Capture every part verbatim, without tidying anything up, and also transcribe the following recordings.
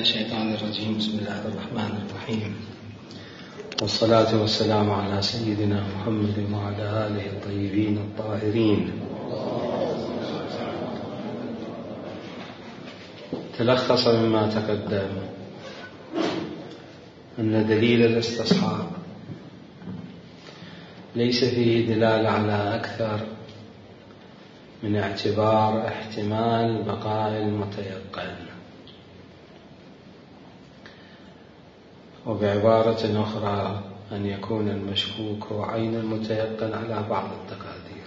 الشيطان الرجيم. بسم الله الرحمن الرحيم، والصلاة والسلام على سيدنا محمد وعلى آله الطيبين الطاهرين. تلخص مما تقدم أن دليل الاستصحاب ليس فيه دلالة على أكثر من اعتبار احتمال بقاء المتيقن، وبعبارة أخرى أن يكون المشكوك هو عين المتيقن على بعض التقادير،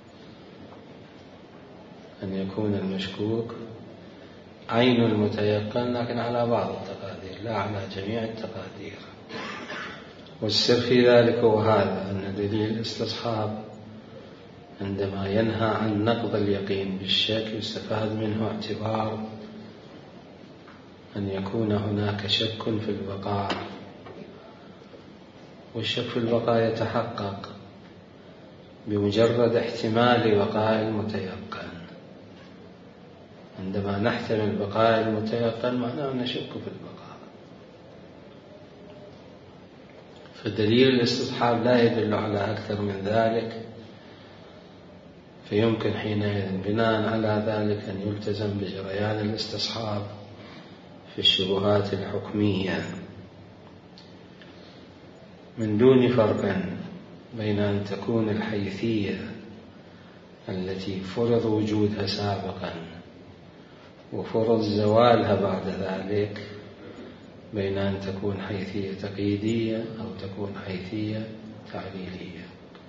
أن يكون المشكوك عين المتيقن لكن على بعض التقادير لا على جميع التقادير. والسر في ذلك هو هذا، أن دليل الاستصحاب عندما ينهى عن نقض اليقين بالشك يستفاد منه اعتبار أن يكون هناك شك في البقاء، والشك في البقاء يتحقق بمجرد احتمال بقاء المتيقن. عندما نحتمل بقاء المتيقن معناه نشك في البقاء، فدليل الاستصحاب لا يدل على أكثر من ذلك، فيمكن حينئذ بناء على ذلك أن يلتزم بجريان الاستصحاب في الشبهات الحكمية من دون فرق بين أن تكون الحيثية التي فرض وجودها سابقا وفرض زوالها بعد ذلك، بين أن تكون حيثية تقييدية أو تكون حيثية تعليلية.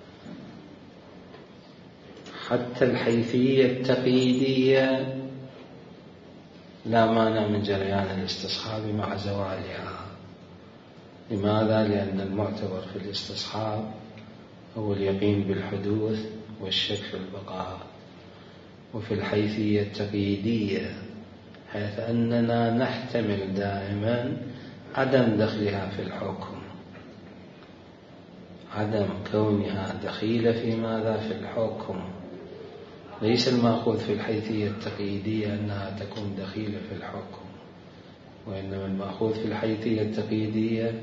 حتى الحيثية التقييدية لا مانع من جريان الاستصحاب مع زوالها. لماذا؟ لأن المعتبر في الاستصحاب هو اليقين بالحدوث والشك في البقاء. وفي الحيثية التقييدية حيث أننا نحتمل دائما عدم دخلها في الحكم، عدم كونها دخيلة في ماذا؟ في الحكم. ليس المأخوذ في الحيثية التقييدية أنها تكون دخيلة في الحكم، وإنما المأخوذ في الحيثية التقييدية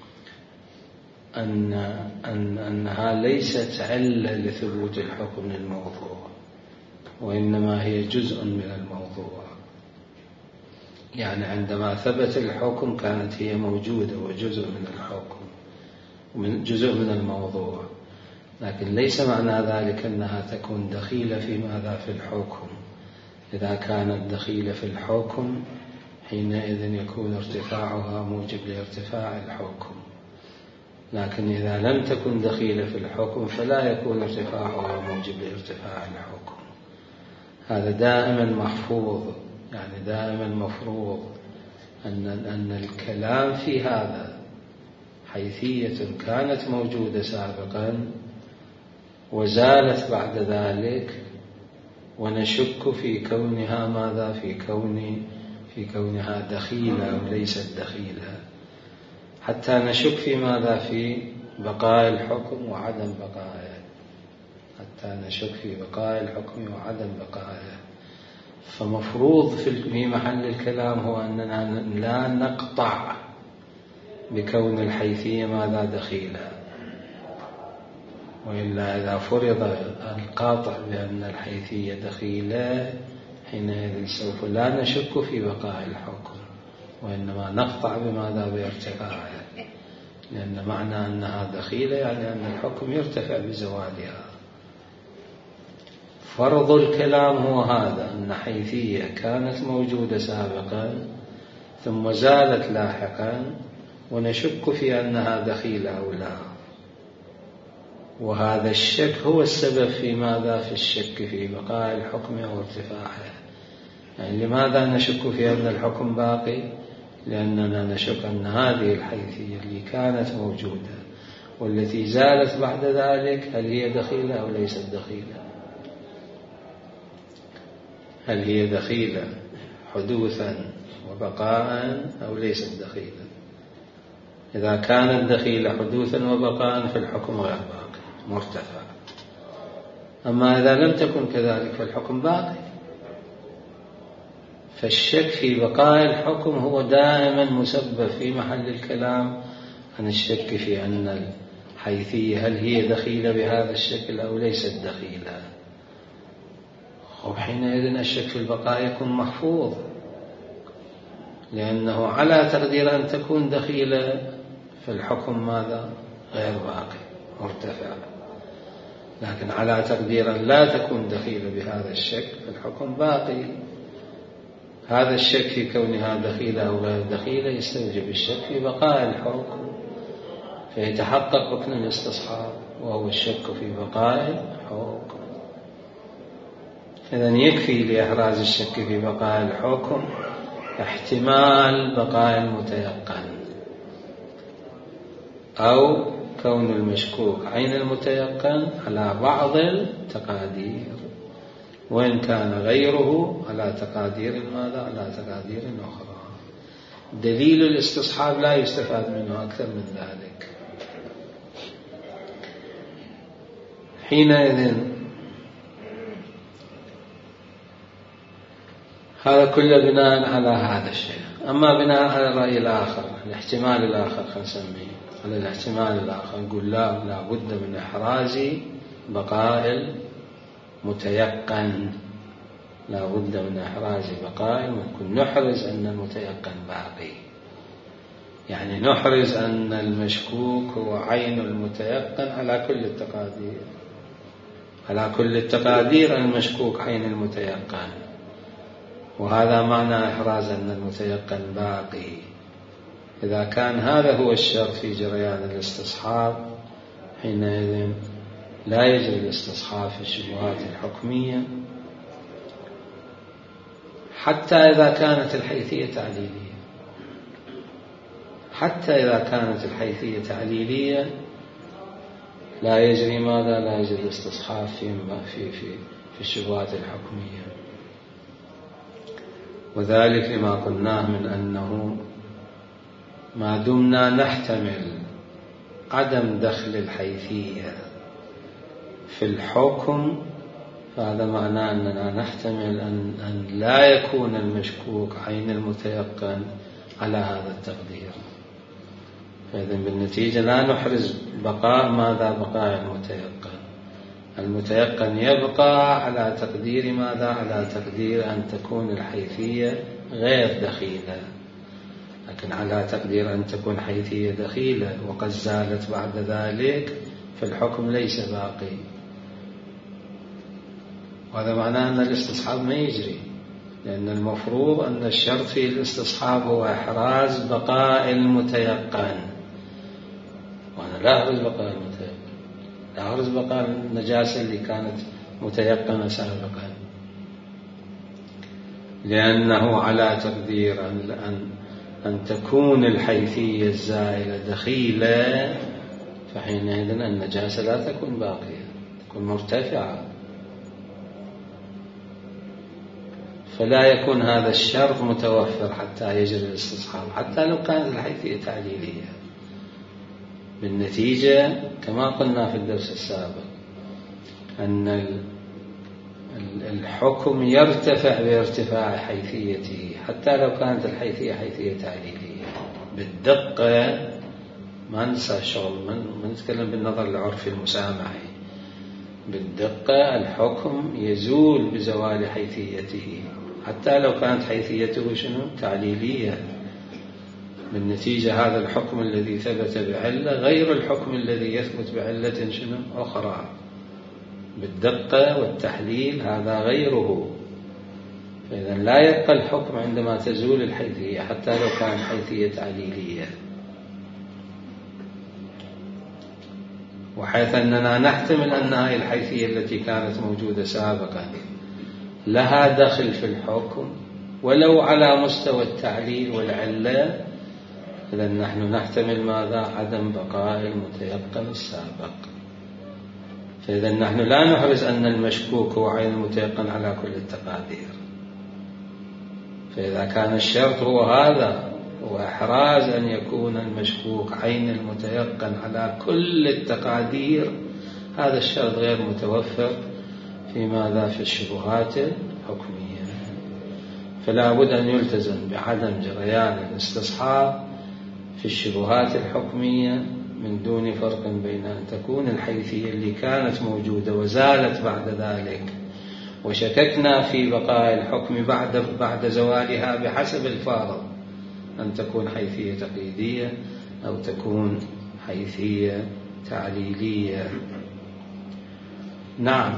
أن أن أنها ليست علة لثبوت الحكم للموضوع، وإنما هي جزء من الموضوع. يعني عندما ثبت الحكم كانت هي موجودة وجزء من الحكم ومن جزء من الموضوع، لكن ليس معنى ذلك أنها تكون دخيلة في ماذا؟ في الحكم. إذا كانت دخيلة في الحكم حينئذ يكون ارتفاعها موجب لارتفاع الحكم، لكن إذا لم تكن دخيلة في الحكم فلا يكون ارتفاعها موجب لارتفاع الحكم. هذا دائما محفوظ، يعني دائما مفروض أن أن الكلام في هذا حيثية كانت موجودة سابقا وزالت بعد ذلك، ونشك في كونها ماذا؟ في كون في كونها دخيلة وليست دخيلة، حتى نشك في ماذا؟ في بقاء الحكم وعدم بقائه، حتى نشك في بقاء الحكم وعدم بقائه. فمفروض في محل الكلام هو أننا لا نقطع بكون الحيثية ماذا؟ دخيلة، وإلا إذا فرض القاطع بأن الحيثية دخيلة حينئذ سوف لا نشك في بقاء الحكم، وإنما نقطع بماذا؟ بارتفاعه، لأن معنى أنها دخيلة يعني أن الحكم يرتفع بزوالها. فرض الكلام هو هذا، أن حيثية كانت موجودة سابقا ثم زالت لاحقا ونشك في أنها دخيلة أو لا، وهذا الشك هو السبب في ماذا؟ في الشك في بقاء الحكم أو ارتفاعه. يعني لماذا نشك في أن الحكم باقي؟ لأننا نشك أن هذه الحيثية اللي كانت موجودة والتي زالت بعد ذلك هل هي دخيلة أو ليست دخيلة؟ هل هي دخيلة حدوثا وبقاء أو ليست دخيلة؟ إذا كانت دخيلة حدوثا وبقاء فالحكم غير باقي مرتفع، أما إذا لم تكن كذلك فالحكم باقي. فالشك في بقاء الحكم هو دائما مسبب في محل الكلام عن الشك في أن الحيثية هل هي دخيلة بهذا الشكل أو ليست دخيلة. وحينئذ الشك في البقاء يكون محفوظ، لأنه على تقدير أن تكون دخيلة فالحكم ماذا؟ غير باقي مرتفع، لكن على تقدير أن لا تكون دخيلة بهذا الشك فالحكم باقي. هذا الشك في كونها دخيلة أو غير دخيلة يستوجب الشك في بقاء الحكم، فيتحقق ركن الاستصحاب وهو الشك في بقاء الحكم. إذن يكفي لإحراز الشك في بقاء الحكم احتمال بقاء المتيقن أو كون المشكوك عين المتيقن على بعض التقادير، وإن كان غيره على تقادير ماذا؟ على تقادير أخرى. دليل الاستصحاب لا يستفاد منه أكثر من ذلك. حينئذ هذا كله بناء على هذا الشيء. أما بناء على الرأي الآخر، الاحتمال الآخر خلينا نسميه، على الاحتمال الآخر نقول لا لا بد من إحراز بقاء المتيقن، لا بد من إحراز بقاء، ونكون نحرز أن المتيقن باقي، يعني نحرز أن المشكوك هو عين المتيقن على كل التقادير، على كل التقادير المشكوك عين المتيقن، وهذا معنى إحراز أن المتيقن باقي. إذا كان هذا هو الشرط في جريان الاستصحاب حينئذ لا يجري الاستصحاب في الشبهات الحكمية حتى إذا كانت الحيثية تعليلية، حتى إذا كانت الحيثية تعليلية لا يجري ماذا؟ لا يجري الاستصحاب في في في في الشبهات الحكمية. وذلك لما قلناه من أنه ما دمنا نحتمل عدم دخل الحيثية في الحكم فهذا معناه أننا نحتمل أن, أن لا يكون المشكوك عين المتيقن على هذا التقدير. فإذا بالنتيجة لا نحرز بقاء ماذا؟ بقاء المتيقن. المتيقن يبقى على تقدير ماذا؟ على تقدير أن تكون الحيثية غير دخيلة، لكن على تقدير أن تكون حيثية دخيلة وقد زالت بعد ذلك فالحكم ليس باقي. وهذا معناه أن الاستصحاب ما يجري، لأن المفروض أن الشرط في الاستصحاب هو إحراز بقاء المتيقن، وأنا لا أحرز بقاء المتيقن، لا أحرز بقاء النجاسة اللي كانت متيقنة سابقا، لأنه على تقدير أن, أن, أن تكون الحيثية الزائلة دخيلة فحينئذ النجاسة لا تكون باقية، تكون مرتفعة، فلا يكون هذا الشرط متوفر حتى يجري الاستصحاب حتى لو كانت الحيثية تعليلية. بالنتيجة كما قلنا في الدرس السابق أن الحكم يرتفع بارتفاع حيثيته حتى لو كانت الحيثية حيثية تعليلية. بالدقة ما ننسى الشغل، ما نتكلم بالنظر العرفي المسامحي، بالدقة الحكم يزول بزوال حيثيته حتى لو كانت حيثيته شنو؟ تعليلية. بالنتيجة هذا الحكم الذي ثبت بعلة غير الحكم الذي يثبت بعلة شنو؟ أخرى. بالدقة والتحليل هذا غيره. فإذا لا يبقى الحكم عندما تزول الحيثية حتى لو كانت حيثية تعليلية، وحيث أننا نحتمل أن هذه الحيثية التي كانت موجودة سابقا لها دخل في الحكم ولو على مستوى التعليل والعلة، إذا نحن نحتمل ماذا؟ عدم بقاء المتيقن السابق. فإذا نحن لا نحرز أن المشكوك هو عين المتيقن على كل التقادير. فإذا كان الشرط هو هذا، هو إحراز أن يكون المشكوك عين المتيقن على كل التقادير، هذا الشرط غير متوفر في ماذا؟ في الشبهات الحكمية. فلا بد أن يلتزم بعدم جريان الاستصحاب في الشبهات الحكمية من دون فرق بين أن تكون الحيثية اللي كانت موجودة وزالت بعد ذلك وشككنا في بقاء الحكم بعد بعد زوالها بحسب الفارض، أن تكون حيثية تقييدية أو تكون حيثية تعليلية. نعم،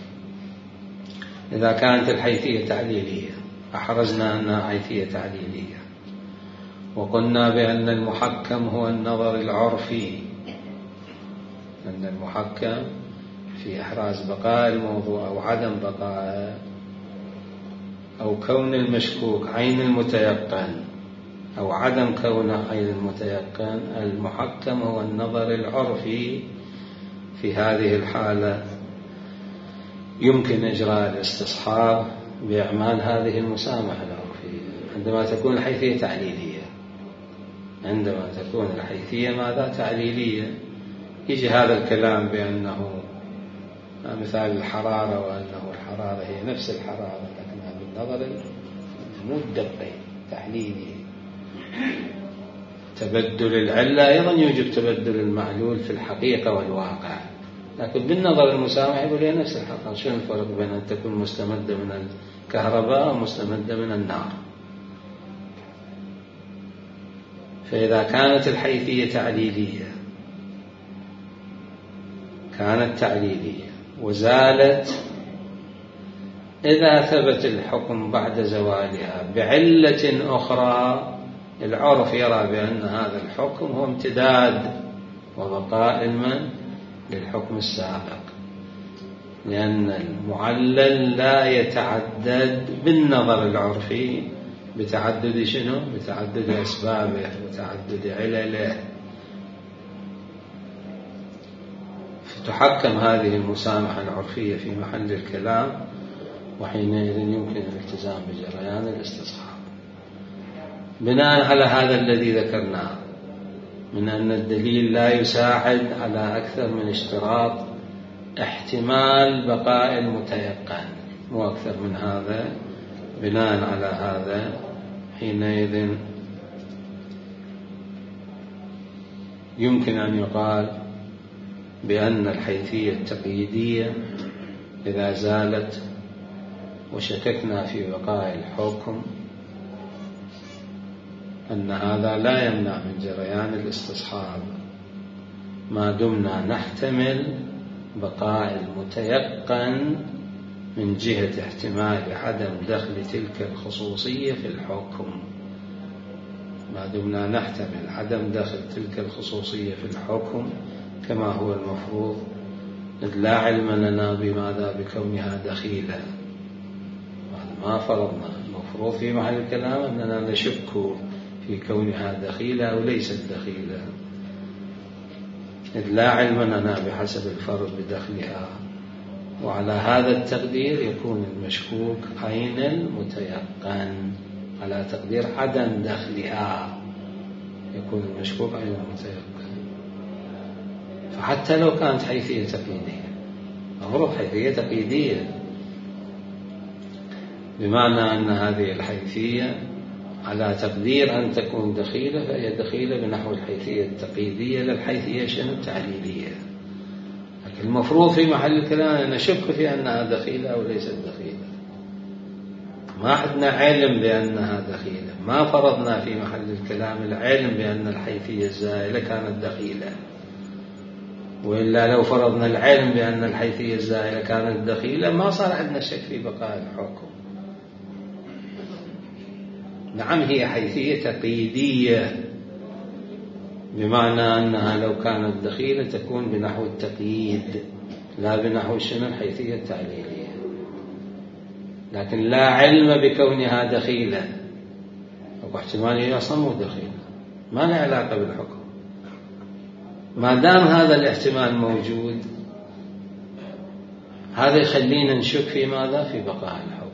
إذا كانت الحيثية تعليلية أحرزنا أنها حيثية تعليلية، وقلنا بأن المحكم هو النظر العرفي، أن المحكم في إحراز بقاء الموضوع أو عدم بقاء أو كون المشكوك عين المتيقن أو عدم كونه عين المتيقن، المحكم هو النظر العرفي. في هذه الحالة يمكن إجراء الاستصحاب بإعمال هذه المسامحة العرفية عندما تكون الحيثية تعليلية. عندما تكون الحيثية ماذا؟ تعليلية. يجي هذا الكلام بأنه مثال الحرارة، وأنه الحرارة هي نفس الحرارة لكنها بالنظر مو الدقي تحليلي. تبدل العلة أيضا يوجب تبدل المعلول في الحقيقة والواقع، لكن بالنظر المسامح يقول هي نفس الحقيقة. شو الفرق بين أن تكون مستمدة من الكهرباء ومستمدة من النار؟ فإذا كانت الحيثية تعليلية كانت تعليلية وزالت إذا ثبت الحكم بعد زوالها بعلة أخرى، العرف يرى بأن هذا الحكم هو امتداد وبقاء المن للحكم السابق، لأن المعلل لا يتعدد بالنظر العرفي بتعدد شنو؟ بتعدد أسبابه وتعدد علله. فتحكم هذه المسامحة العرفية في محل الكلام، وحينئذ يمكن الالتزام بجريان الاستصحاب. بناء على هذا الذي ذكرناه من أن الدليل لا يساعد على أكثر من اشتراط احتمال بقاء المتيقن، مو أكثر من هذا. بناء على هذا حينئذ يمكن أن يقال بأن الحيثية التقييدية إذا زالت وشككنا في بقاء الحكم أن هذا لا يمنع من جريان الاستصحاب ما دمنا نحتمل بقاء المتيقن من جهة احتمال عدم دخل تلك الخصوصية في الحكم. ما دمنا نحتمل عدم دخل تلك الخصوصية في الحكم كما هو المفروض، إذ لا علم لنا بماذا بكونها دخيلة. ما فرضنا، المفروض في محل الكلام أننا نشك في كونها دخيلة أو ليست دخيلة، إذ لا علم لنا بحسب الفرض بدخلها. وعلى هذا التقدير يكون المشكوك عين المتيقن، على تقدير عدم دخلها يكون المشكوك عين المتيقن. فحتى لو كانت حيثية تقييدية، المفروض حيثية تقييدية بمعنى أن هذه الحيثية على تقدير أن تكون دخيلة، فهي دخيلة بنحو الحيثية التقييدية للحيثية شنو التعليلية. لكن المفروض في محل الكلام أن نشك في أنها دخيلة أو ليست دخيلة. ما عندنا علم بأنها دخيلة، ما فرضنا في محل الكلام العلم بأن الحيثية الزائلة كانت دخيلة، وإلا لو فرضنا العلم بأن الحيثية الزائلة كانت دخيلة ما صار عندنا شك في بقاء الحكم. نعم، هي حيثية تقييدية بمعنى أنها لو كانت دخيلة تكون بنحو التقييد لا بنحو شنو الحيثية التعليلية، لكن لا علم بكونها دخيلة، واحتمال هي أصلا مو دخيلة، ما لها علاقة بالحكم. ما دام هذا الاحتمال موجود، هذا يخلينا نشك في ماذا؟ في بقاء الحكم.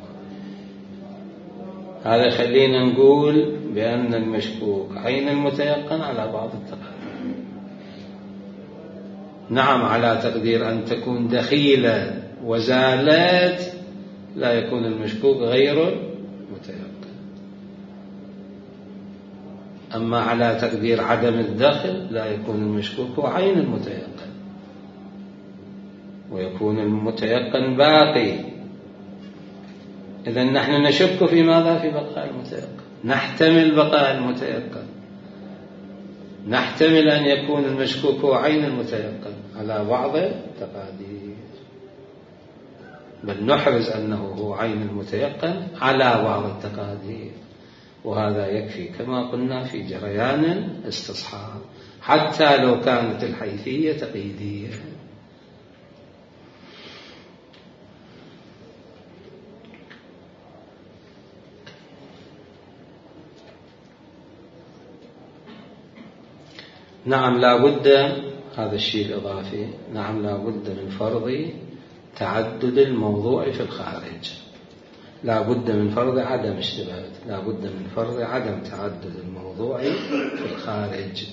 هذا يخلينا نقول بأن المشكوك عين المتيقن على بعض التقدير. نعم، على تقدير أن تكون دخيلة وزالت لا يكون المشكوك غير متيقن. أما على تقدير عدم الدخل لا يكون المشكوك هو عين المتيقن، ويكون المتيقن باقي. إذن نحن نشك في ماذا؟ في بقاء المتيقن، نحتمل بقاء المتيقن، نحتمل أن يكون المشكوك هو عين المتيقن على بعض التقادير، بل نحرز أنه هو عين المتيقن على بعض التقادير، وهذا يكفي كما قلنا في جريان الاستصحاب حتى لو كانت الحيثية تقييدية. نعم لا بد، هذا الشيء الإضافي، نعم لا بد من فرض تعدد الموضوع في الخارج، لا بد من فرض عدم اشتباه، لا بد من فرض عدم تعدد الموضوع في الخارج.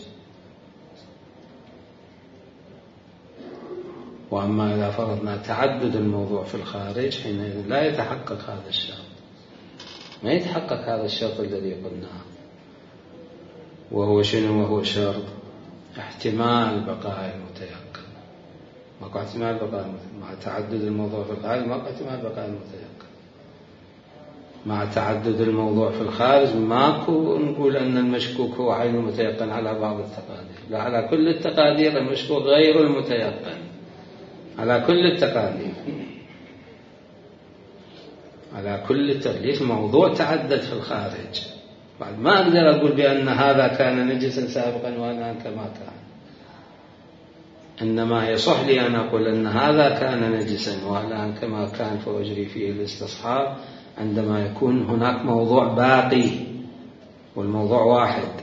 وأما إذا فرضنا تعدد الموضوع في الخارج حينئذ لا يتحقق هذا الشرط، ما يتحقق هذا الشرط الذي قلناه، وهو شنو؟ وهو شرط احتمال بقاء المتيقن. ماكو احتمال بقاء المتيقن مع تعدد الموضوع في الخارج، ماكو احتمال بقاء المتيقن مع تعدد الموضوع في الخارج. ماكو نقول أن المشكوك هو عين المتيقن على بعض التقادير، لا، على كل التقادير المشكوك غير المتيقن، على كل التقادير، على كل التقدير. موضوع تعدد في الخارج، بعد ما أقدر أقول بأن هذا كان نجسا سابقا والآن كما كان، إنما يصح لي أن أقول أن هذا كان نجسا والآن كما كان فأجري فيه الاستصحاب عندما يكون هناك موضوع باقي والموضوع واحد.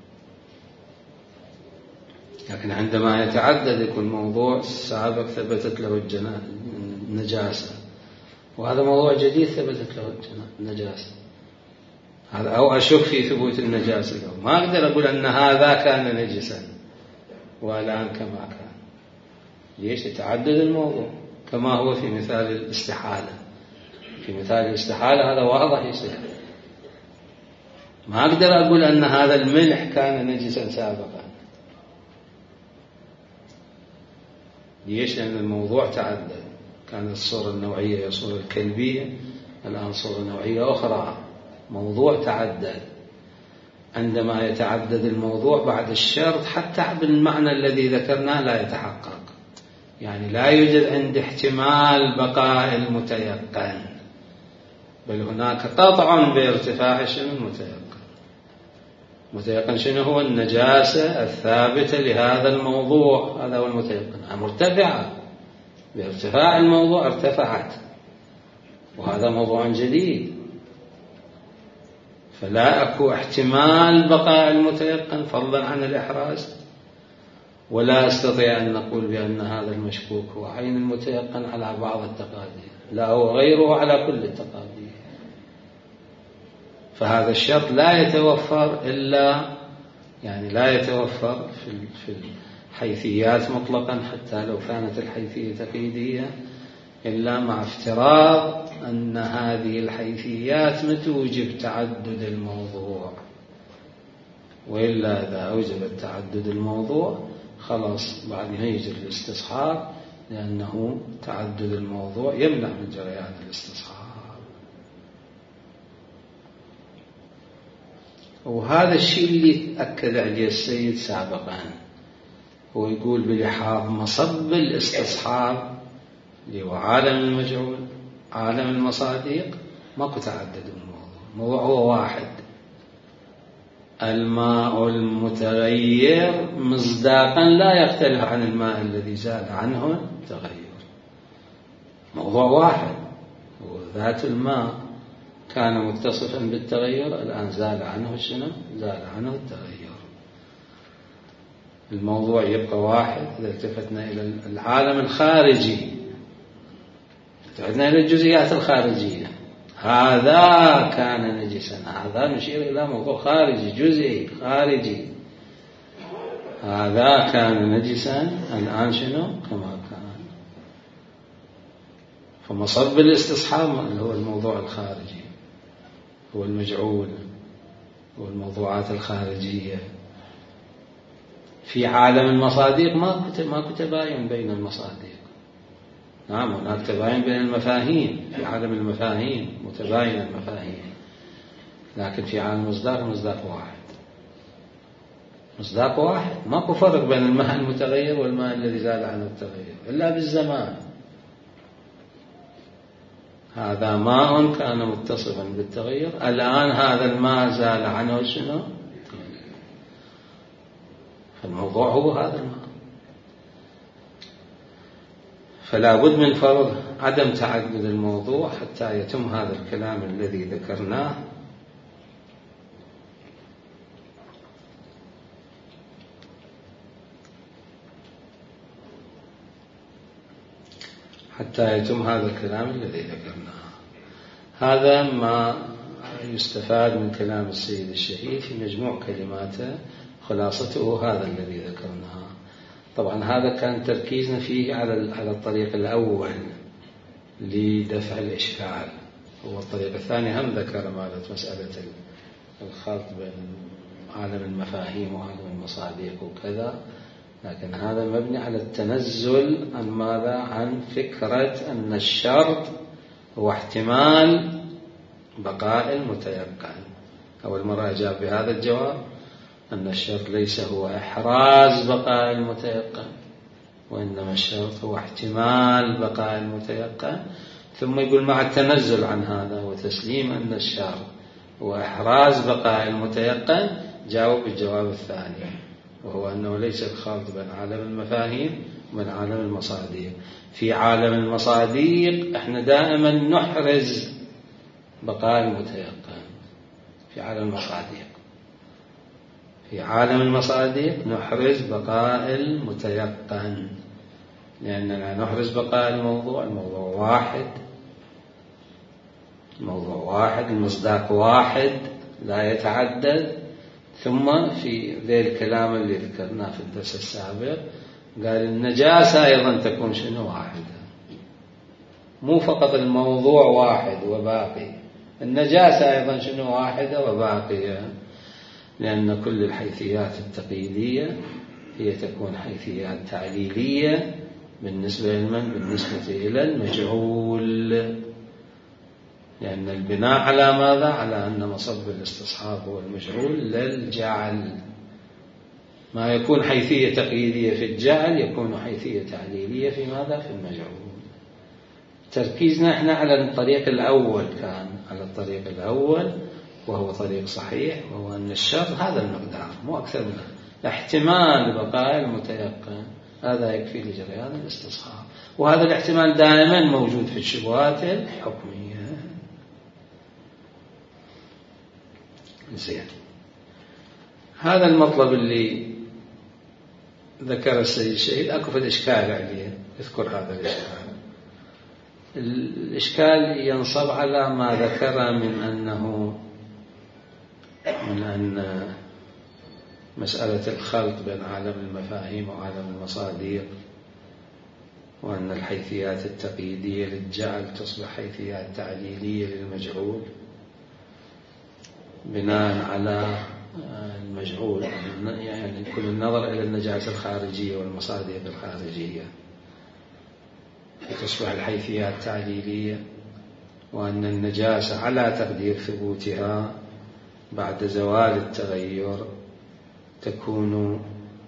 لكن عندما يتعدد يكون موضوع سابق ثبتت له النجاسة وهذا موضوع جديد ثبتت له النجاسة، هذا أو أشك في ثبوت النجاسة له، ما أقدر أقول أن هذا كان نجسا والآن كما كان. ليش؟ يتعدد الموضوع، كما هو في مثال الاستحالة. في مثال الاستحالة هذا واضح يصير، ما أقدر أقول أن هذا الملح كان نجسا سابقا. ليش؟ لأن الموضوع تعدد، كانت الصورة النوعية هي الصورة الكلبية، الآن صورة نوعية أخرى، موضوع تعدد. عندما يتعدد الموضوع بعد الشرط حتى بالمعنى الذي ذكرناه لا يتحقق، يعني لا يوجد عند احتمال بقاء المتيقن، بل هناك قطع بارتفاع شنو المتيقن. المتيقن شنو هو؟ النجاسة الثابتة لهذا الموضوع، هذا هو المتيقن، مرتفعة بارتفاع الموضوع، ارتفعت، وهذا موضوع جديد، فلا أكو احتمال بقاء المتيقن فضلا عن الإحراز، ولا أستطيع أن نقول بأن هذا المشكوك هو عين المتيقن على بعض التقادير، لا، هو غيره على كل التقادير. فهذا الشرط لا يتوفر إلا يعني لا يتوفر في الحيثيات مطلقا حتى لو كانت الحيثية تقييدية، إلا مع افتراض أن هذه الحيثيات ما توجب تعدد الموضوع، وإلا إذا أوجبت تعدد الموضوع خلاص بعدها يجري الاستصحاب، لأنه تعدد الموضوع يمنع من جريان الاستصحاب. وهذا الشيء اللي أكد عليه السيد سابقا، هو يقول بلحاظ مصب الاستصحاب اللي هو عالم المجهول، عالم المصادق، ماكو تعدد الموضوع، الموضوع هو واحد، الماء المتغير مصداقا لا يختلف عن الماء الذي زال عنه التغير، موضوع واحد، وذات الماء كان متصفا بالتغير، الآن زال عنه شنو؟ زال عنه التغير، الموضوع يبقى واحد. إذا التفتنا إلى العالم الخارجي، التفتنا إلى الجزئيات الخارجية، هذا كان نجسا، هذا نشير إلى موضوع خارجي جزئي خارجي، هذا كان نجسا، الآن شنو؟ كما كان. فمصب الاستصحاب اللي هو الموضوع الخارجي، هو المجعول، والموضوعات الخارجية. في عالم المصادق ماكو تباين بين المصادق. نعم هناك تباين بين المفاهيم، في عالم المفاهيم متباين المفاهيم، لكن في عالم المصداق مصداق واحد، مصداق واحد، ماكو فرق بين الماء المتغير والماء الذي زال عن التغير إلا بالزمان. هذا ماء كان متصفا بالتغير، الآن هذا الماء زال عنه شنو؟ فالموضوع هو هذا الماء. فلا بد من فرض عدم تعدد الموضوع حتى يتم هذا الكلام الذي ذكرناه. حتى يتم هذا الكلام الذي ذكرناه. هذا ما يستفاد من كلام السيد الشهيد في مجموع كلماته، خلاصته هذا الذي ذكرناه. طبعا هذا كان تركيزنا فيه على على الطريق الأول لدفع الإشكال. هو الطريق الثاني هم ذكر مالت مسألة الخلط بين عالم المفاهيم وعالم المصادق وكذا، لكن هذا مبني على التنزل عن ماذا؟ عن فكرة أن الشرط هو احتمال بقاء المتيقن. أول مرة أجاب بهذا الجواب أن الشرط ليس هو إحراز بقاء المتيقن، وإنما الشرط هو احتمال بقاء المتيقن. ثم يقول مع التنزل عن هذا وتسليم أن الشرط هو إحراز بقاء المتيقن، جاوب بالجواب الثاني، وهو أنه ليس الخلط بين عالم المفاهيم وبين عالم المصادق. في عالم المصادق احنا دائما نحرز بقاء المتيقن. في عالم المصادق في عالم المصادق نحرز بقاء المتيقن، لأننا نحرز بقاء الموضوع. الموضوع واحد، الموضوع واحد، المصداق واحد لا يتعدد. ثم في ذي الكلام اللي ذكرناه في الدرس السابق قال النجاسة أيضا تكون شنو؟ واحدة. مو فقط الموضوع واحد وباقي، النجاسة أيضا شنو؟ واحدة وباقية، لأن كل الحيثيات التقييدية هي تكون حيثيات تعليلية بالنسبة لمن؟ بالنسبة إلى المجهول، لأن البناء على ماذا؟ على أن مصب الاستصحاب هو المجهول للجعل. ما يكون حيثية تقييدية في الجعل يكون حيثية تعليلية في ماذا؟ في المجهول. تركيزنا احنا على الطريق الأول، كان على الطريق الأول وهو طريق صحيح، وهو أن الشرط هذا المقدار مو أكثر منه، احتمال بقاء المتيقن، هذا يكفي لجريان الاستصحاب. وهذا الاحتمال دائما موجود في الشبهات الحكمية. زين، هذا المطلب اللي ذكر السيد الشهيد أكو في الإشكال عليه، اذكر هذا الإشكال. الإشكال ينصب على ما ذكر من أنه من أن مسألة الخلط بين عالم المفاهيم وعالم المصادق، وأن الحيثيات التقييدية للجعل تصبح حيثيات تعليلية للمجهول بناء على المجهول، يعني كل النظر إلى النجاسة الخارجية والمصادق الخارجية تصبح الحيثيات تعليلية، وأن النجاسة على تقدير ثبوتها بعد زوال التغير تكون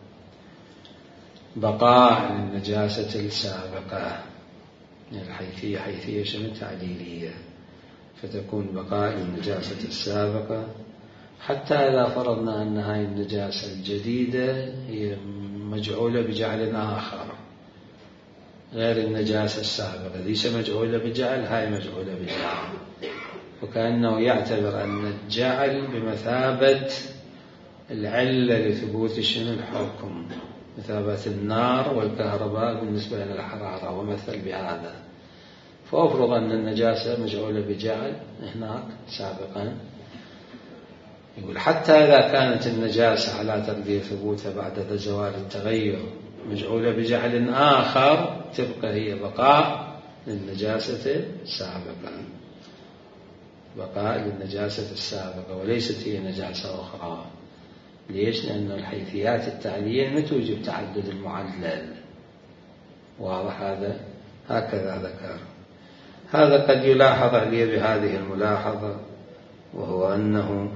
بقاء للنجاسة السابقة، يعني الحيثية حيثية شنو؟ تعليلية، فتكون بقاء للنجاسة السابقة، حتى إذا فرضنا أن هاي النجاسة الجديدة هي مجعولة بجعل آخر غير النجاسة السابقة، ليس مجعولة بجعل، هاي مجعولة بجعل، وكأنه يعتبر أن الجعل بمثابة العلة لثبوت شنو؟ الحكم، مثابة النار والكهرباء بالنسبة للحرارة، ومثل بهذا. فأفرض أن النجاسة مجعولة بجعل هناك سابقا، يقول حتى إذا كانت النجاسة على تقدير ثبوتها بعد زوال التغير مجعولة بجعل آخر، تبقى هي بقاء للنجاسة سابقا. بقاء للنجاسة السابقة وليست هي نجاسة أخرى. ليش؟ لأن الحيثيات التعليلية ما توجب تعدد المعلل. واضح هذا؟ هكذا ذكر. هذا قد يلاحظ عليه بهذه الملاحظة، وهو أنه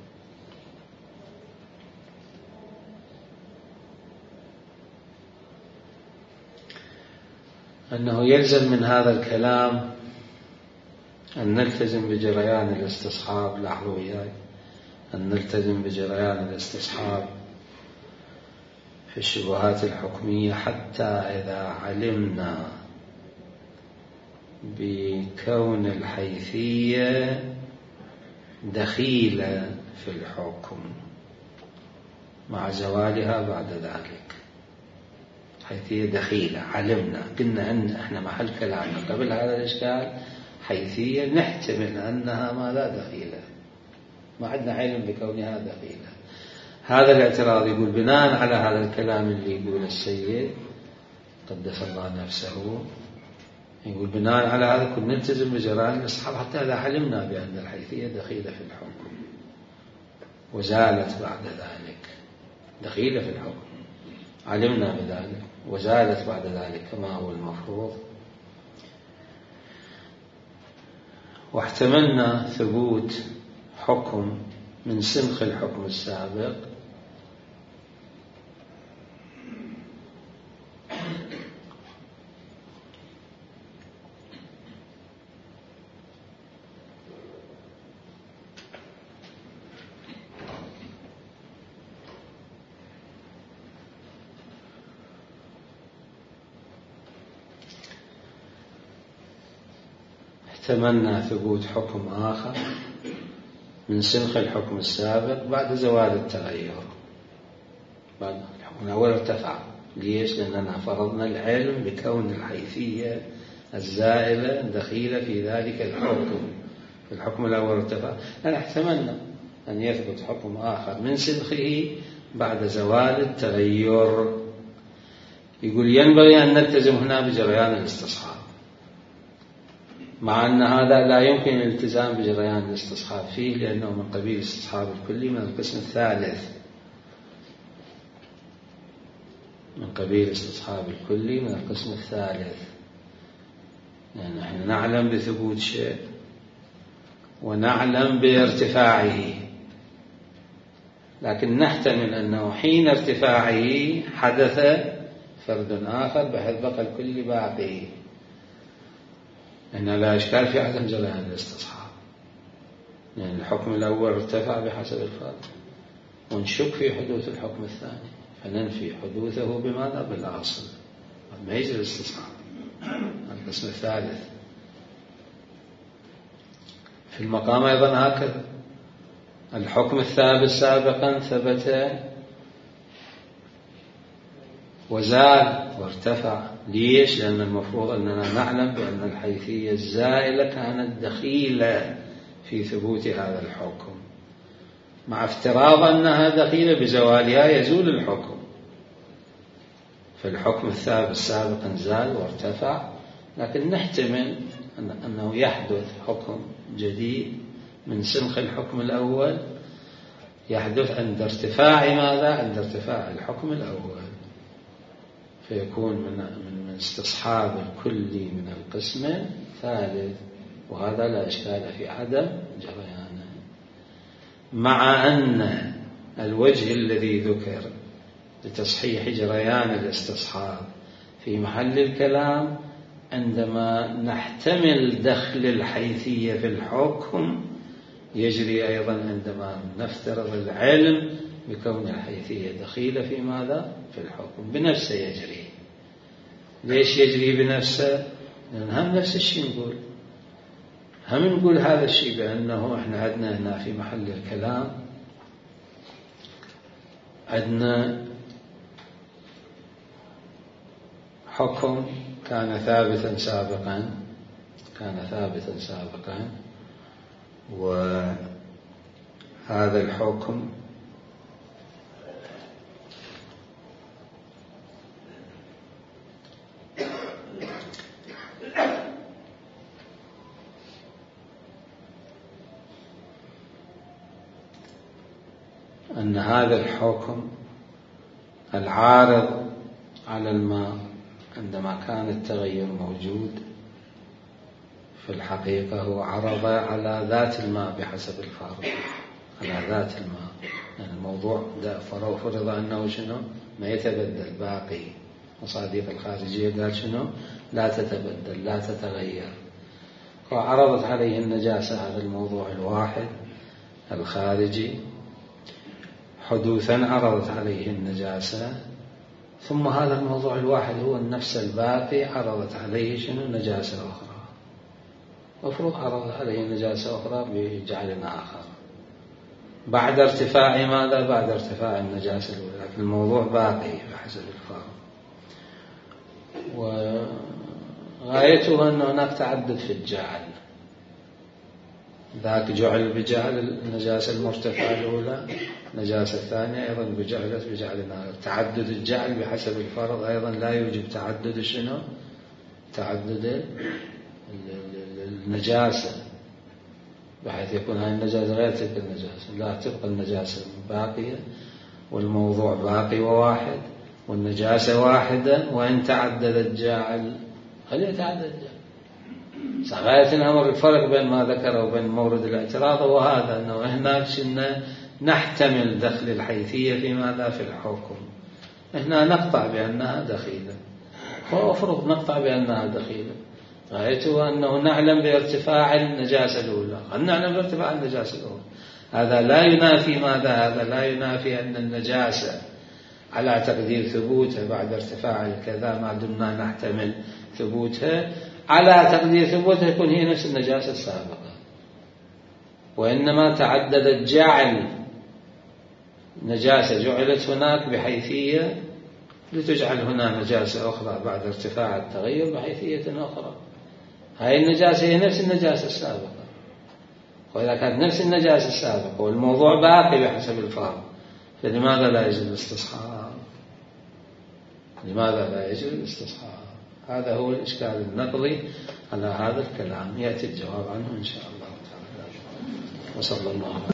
أنه يلزم من هذا الكلام أن نلتزم بجريان الاستصحاب. لاحظوا وياي، أن نلتزم بجريان الاستصحاب في الشبهات الحكمية حتى إذا علمنا بكون الحيثية دخيلة في الحكم مع زوالها بعد ذلك. حيثية دخيلة علمنا، قلنا أن احنا محل كلامنا قبل هذا الإشكال حيثية نحتمل أنها ما لا دخيلة، ما عندنا علم بكونها دخيلة. هذا الاعتراض يقول بناء على هذا الكلام اللي يقول السيد قدس الله نفسه، يقول بناء على هذا كنا نلتزم بجرائم الاستصحاب حتى إذا علمنا بأن الحيثية دخيلة في الحكم وزالت بعد ذلك. دخيلة في الحكم علمنا بذلك وزالت بعد ذلك كما هو المفروض، واحتملنا ثبوت حكم من سنخ الحكم السابق احتملنا ثبوت حكم آخر من سنخ الحكم السابق بعد زوال التغير. بعد الحكم الأول ارتفع. ليش؟ لأننا فرضنا العلم بكون الحيثية الزائلة دخيلة في ذلك الحكم. في الحكم الأول ارتفع، لأن احتملنا أن يثبت حكم آخر من سنخه بعد زوال التغير. يقول ينبغي أن نلتزم هنا بجريان الاستصحاب، مع أن هذا لا يمكن الالتزام بجريان الاستصحاب فيه لأنه من قبيل الاستصحاب الكلي من القسم الثالث. من قبيل الاستصحاب الكلي من القسم الثالث، لأن نحن نعلم بثبوت شيء ونعلم بارتفاعه، لكن نحتمل أنه حين ارتفاعه حدث فرد آخر بحيث بقى الكل باقي، أن لا إشكال في عدم جريان الاستصحاب، لأن يعني الحكم الأول ارتفع بحسب الفرد، ونشك في حدوث الحكم الثاني فننفي حدوثه بماذا؟ بالأصل. ما يجري الاستصحاب القسم الثالث. في المقام أيضا هكذا، الحكم الثابت سابقا ثبت وزال وارتفع. ليش؟ لأن المفروض أننا نعلم بأن الحيثية الزائلة كانت دخيلة في ثبوت هذا الحكم، مع افتراض أنها دخيلة بزوالها يزول الحكم. فالحكم الثابت سابقا زال وارتفع، لكن نحتمل أنه يحدث حكم جديد من سنخ الحكم الأول يحدث عند ارتفاع ماذا؟ عند ارتفاع الحكم الأول، فيكون من من استصحاب الكلي من القسم الثالث، وهذا لا إشكال في عدم جريانه. مع أن الوجه الذي ذكر لتصحيح جريان الاستصحاب في محل الكلام عندما نحتمل دخل الحيثية في الحكم يجري أيضا عندما نفترض العلم بكون الحيثية دخيلة في ماذا؟ في الحكم بنفسه يجري. ليش يجري بنفسه؟ لأن هم نفس الشيء نقول، هم نقول هذا الشيء بأنه إحنا عندنا هنا في محل الكلام عندنا حكم كان ثابتا سابقا كان ثابتا سابقا وهذا الحكم أن هذا الحكم العارض على الماء عندما كان التغير موجود في الحقيقة هو عرض على ذات الماء بحسب الفارق، على ذات الماء. يعني الموضوع فرض أنه شنو ما يتبدل باقي، مصادق الخارجية قال شنو لا تتبدل لا تتغير، وعرضت عليه النجاسة هذا الموضوع الواحد الخارجي حدوثا، عرضت عليه النجاسة، ثم هذا الموضوع الواحد هو النفس الباقي عرضت عليه شنو نجاسة أخرى، مفروض عرضت عليه نجاسة أخرى بجعل آخر بعد ارتفاع ماذا؟ بعد ارتفاع النجاسة الأولى، لكن الموضوع باقي بحسب الفارق. وغايته أن هناك تعدد في الجعل، ذاك جعل بجعل النجاسة المرتفعة الأولى، النجاسة الثانية أيضا بجعلت بجعل آخر. تعدد الجعل بحسب الفرض أيضا لا يوجب تعدد شنو؟ تعدد النجاسة، بحيث يكون هذه النجاسة غير تلك النجاسة، لا تبقى النجاسة باقية والموضوع باقي وواحد والنجاسة واحدة، وإن تعدد الجاعل خليه يتعدد الجاعل. غاية الأمر الفرق بين ما ذكره وبين مورد الاعتراض هو هذا، أنه هناك شنا نحتمل دخل الحيثية في ماذا؟ في الحكم. هنا نقطع بأنها دخيلة، وأفرض نقطع بأنها دخيلة، غايته أنه نعلم بارتفاع النجاسة الأولى، أن نعلم بارتفاع النجاسة الأولى. هذا لا ينافي ماذا؟ هذا لا ينافي أن النجاسة على تقدير ثبوتها بعد ارتفاع الكذا ما دمنا نحتمل ثبوتها على تقدير ثبوتها يكون هي نفس النجاسة السابقة، وإنما تعددت جعل نجاسة جعلت هناك بحيثية لتجعل هنا نجاسة أخرى بعد ارتفاع التغير بحيثية أخرى. هاي النجاسة هي نفس النجاسة السابقة، وإذا كانت نفس النجاسة السابقة والموضوع باقي بحسب الفارق، فلماذا لا يجب الاستصحاب؟ لماذا لا يجب الاستصحاب؟ هذا هو الإشكال النقضي على هذا الكلام، يأتي الجواب عنه إن شاء الله تعالى. وصلى الله